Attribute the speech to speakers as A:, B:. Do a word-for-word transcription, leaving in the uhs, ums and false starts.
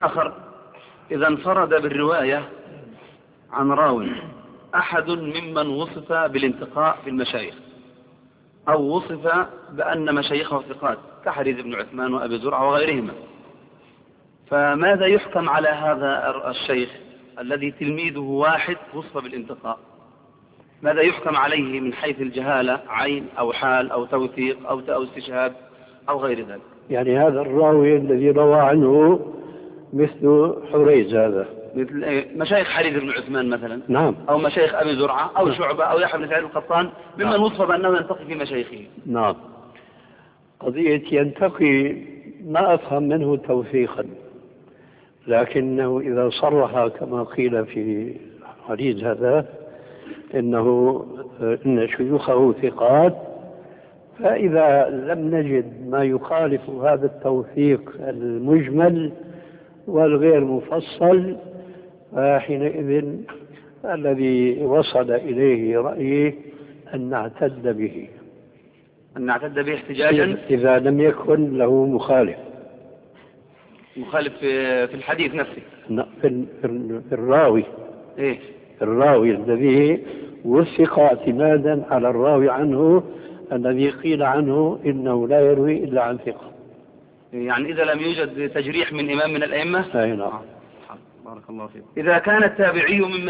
A: آخر إذا انفرد بالرواية عن راو أحد ممن وصف بالانتقاء في المشايخ أو وصف بأن مشايخه ثقات كحريز بن عثمان وأبي زرعة وغيرهما، فماذا يحكم على هذا الشيخ الذي تلميذه واحد وصف بالانتقاء؟ ماذا يحكم عليه من حيث الجهالة، عين أو حال أو توثيق أو أو استشهاد أو غير ذلك؟
B: يعني هذا الراوي الذي روى عنه مثل حريز، هذا
A: مثل مشايخ حريز بن عثمان مثلا،
B: نعم،
A: أو مشايخ أبي زرعة أو شعبة أو يحيى بن سعيد القطان ممن نعم. وصف بأنه ينتقي في مشايخه.
B: نعم. قضية ينتقي ما أفهم منه توثيقا، لكنه إذا صرح كما قيل في حديث هذا إنه إن شيوخه ثقات، فإذا لم نجد ما يخالف هذا التوثيق المجمل والغير مفصل، فحينئذ الذي وصل إليه رأيه أن نعتد به
A: أن نعتد به احتجاجا
B: إذا لم يكن له مخالف
A: مخالف في الحديث نفسه،
B: في في الراوي
A: إيه؟
B: الراوي الذي وثق اعتمادا على الراوي عنه الذي قيل عنه إنه لا يروي إلا عن ثقة.
A: يعني إذا لم يوجد تجريح من إمام من الأئمة.
B: أي نعم.
A: بارك الله فيك. إذا كان التابعي ممن